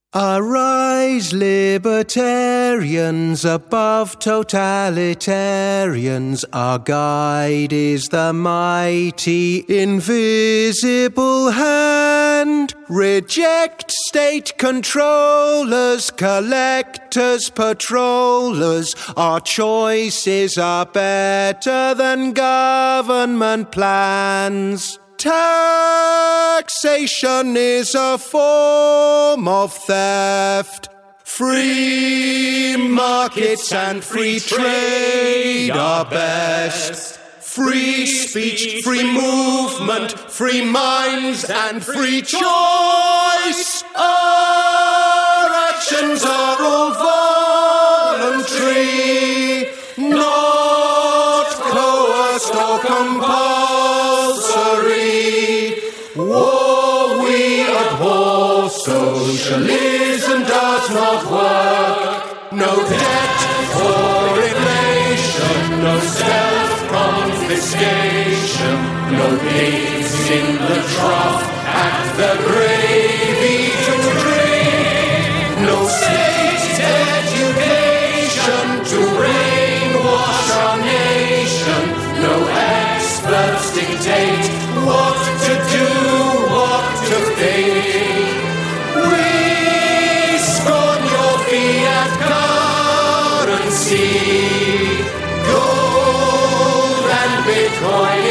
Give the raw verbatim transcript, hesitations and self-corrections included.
Arise, libertarians, above totalitarians. Our guide is the mighty invisible hand. Reject state controllers, collectors, patrollers. Our choices are better than government plans. Taxation is a form of theft. Free markets and free trade are best. Free speech, free movement, free minds and free choice. Our actions are all voluntary, not coerced or compulsory. War we abhor, socialism does not work. No debt for inflation, no self-confiscation, no pigs in the trough and the gravy to drink, no state education to brainwash our nation, no experts dictate what to do, what to think. We scorn your fiat currency, gold and Bitcoin